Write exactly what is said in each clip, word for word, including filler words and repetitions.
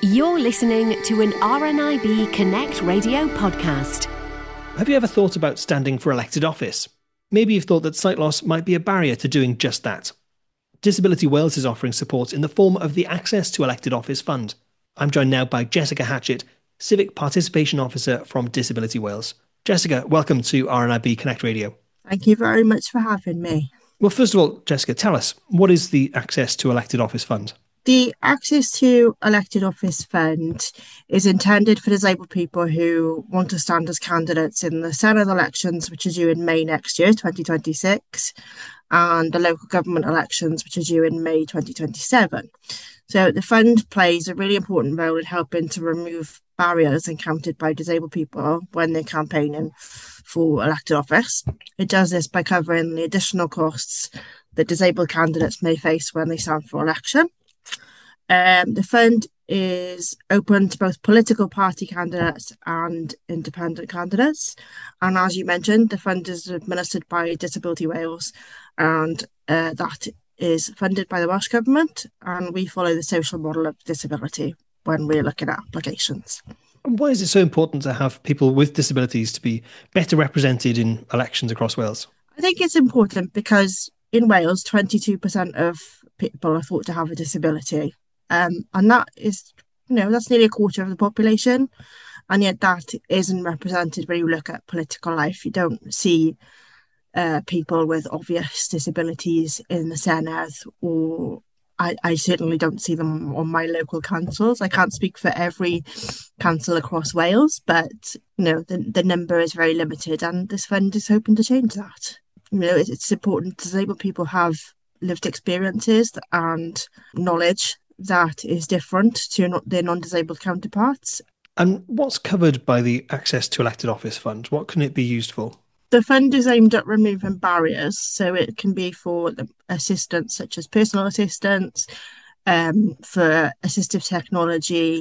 You're listening to an R N I B Connect radio podcast. Have you ever thought about standing for elected office? Maybe you've thought that sight loss might be a barrier to doing just that. Disability Wales is offering support in the form of the Access to Elected Office Fund. I'm joined now by Jessica Hatchett, Civic Participation Officer from Disability Wales. Jessica, welcome to R N I B Connect Radio. Thank you very much for having me. Well, first of all, Jessica, tell us, what is the Access to Elected Office Fund? The Access to Elected Office Fund is intended for disabled people who want to stand as candidates in the Senedd elections, which are due in May next year, twenty twenty-six, and the local government elections, which are due in May twenty twenty-seven. So the fund plays a really important role in helping to remove barriers encountered by disabled people when they're campaigning for elected office. It does this by covering the additional costs that disabled candidates may face when they stand for election. Um, the fund is open to both political party candidates and independent candidates. And as you mentioned, the fund is administered by Disability Wales, and uh, that is funded by the Welsh Government, and we follow the social model of disability when we're looking at applications. And why is it so important to have people with disabilities to be better represented in elections across Wales? I think it's important because in Wales, twenty-two percent of people are thought to have a disability. Um, and that is, you know, that's nearly a quarter of the population. And yet that isn't represented when you look at political life. You don't see uh, people with obvious disabilities in the Senedd, or I, I certainly don't see them on my local councils. I can't speak for every council across Wales, but, you know, the, the number is very limited, and this fund is hoping to change that. You know, it's, it's important disabled people have lived experiences and knowledge that is different to their non-disabled counterparts. And what's covered by the Access to Elected Office Fund? What can it be used for? The fund is aimed at removing barriers, so it can be for assistance such as personal assistance, um, for assistive technology,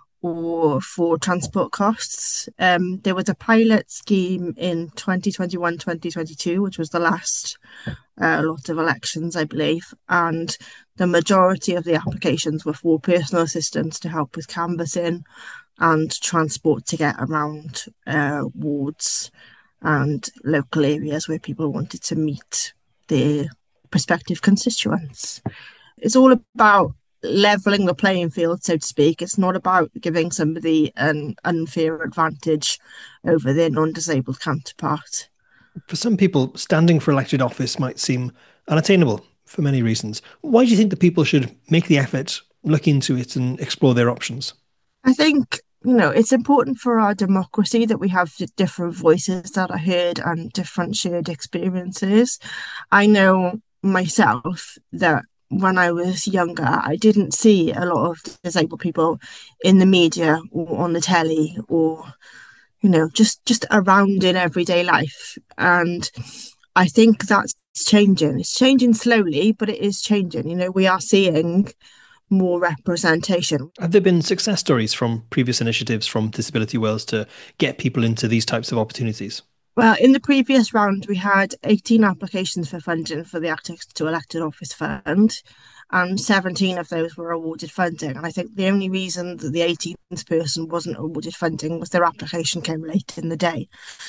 or for transport costs. Um, there was a pilot scheme in twenty twenty-one twenty twenty-two, which was the last uh, lot of elections, I believe, and the majority of the applications were for personal assistance to help with canvassing and transport to get around uh, wards and local areas where people wanted to meet their prospective constituents. It's all about levelling the playing field, so to speak. It's not about giving somebody an unfair advantage over their non-disabled counterpart. For some people, standing for elected office might seem unattainable for many reasons. Why do you think that people should make the effort, look into it and explore their options? I think, you know, it's important for our democracy that we have different voices that are heard and different shared experiences. I know myself that when I was younger, I didn't see a lot of disabled people in the media or on the telly or, you know, just, just around in everyday life. And I think that's changing. It's changing slowly, but it is changing. You know, we are seeing more representation. Have there been success stories from previous initiatives from Disability Wales to get people into these types of opportunities? Well, in the previous round, we had eighteen applications for funding for the Access to Elected Office Fund, and seventeen of those were awarded funding. And I think the only reason that the eighteenth person wasn't awarded funding was their application came late in the day.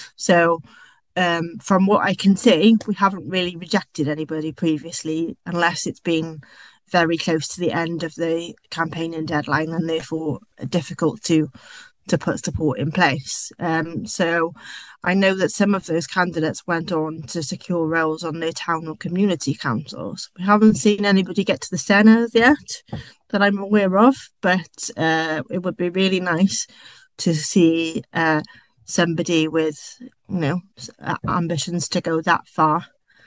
So um, from what I can see, we haven't really rejected anybody previously, unless it's been very close to the end of the campaigning deadline and therefore difficult to to put support in place. Um, so I know that some of those candidates went on to secure roles on their town or community councils. We haven't seen anybody get to the Senedd yet that I'm aware of, but uh, it would be really nice to see uh, somebody with, you know, ambitions to go that far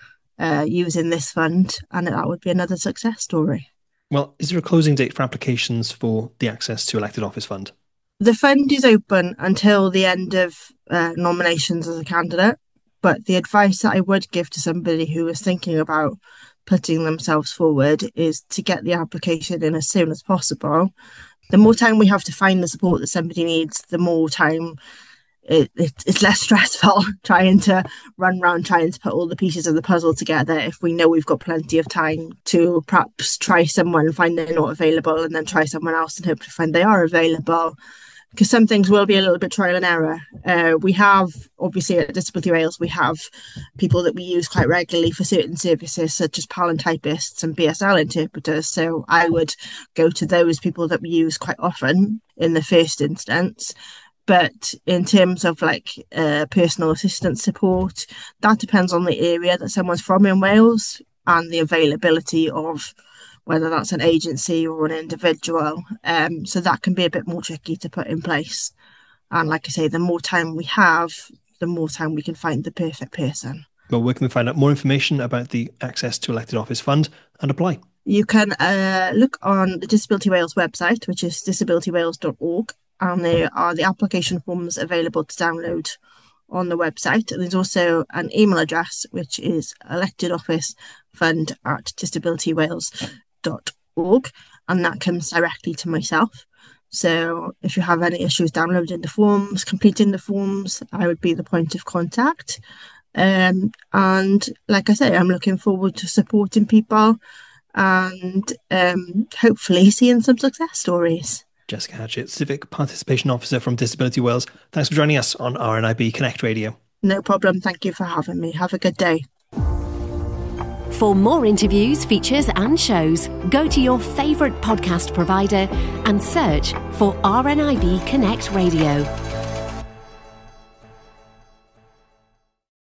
uh, using this fund, and that would be another success story. Well, is there a closing date for applications for the Access to Elected Office Fund? The fund is open until the end of uh, nominations as a candidate, but the advice that I would give to somebody who is thinking about putting themselves forward is to get the application in as soon as possible. The more time we have to find the support that somebody needs, the more time it, it, it's less stressful trying to run around trying to put all the pieces of the puzzle together if we know we've got plenty of time to perhaps try someone and find they're not available, and then try someone else and hopefully find they are available. Because some things will be a little bit trial and error. Uh, we have, obviously at Disability Wales, we have people that we use quite regularly for certain services, such as PALN typists and B S L interpreters. So I would go to those people that we use quite often in the first instance. But in terms of like uh, personal assistance support, that depends on the area that someone's from in Wales and the availability of whether that's an agency or an individual. Um, so that can be a bit more tricky to put in place. And like I say, the more time we have, the more time we can find the perfect person. Well, where can we find out more information about the Access to Elected Office Fund and apply? You can uh, look on the Disability Wales website, which is disability wales dot org, and there are the application forms available to download on the website. And there's also an email address, which is electedofficefund at disability wales dot org, and that comes directly to myself. So if you have any issues downloading the forms, completing the forms, I would be the point of contact. Um, and like I say, I'm looking forward to supporting people and um, hopefully seeing some success stories. Jessica Hatchett, Civic Participation Officer from Disability Wales, thanks for joining us on R N I B Connect Radio. No problem. Thank you for having me. Have a good day. For more interviews, features and shows, go to your favourite podcast provider and search for R N I B Connect Radio.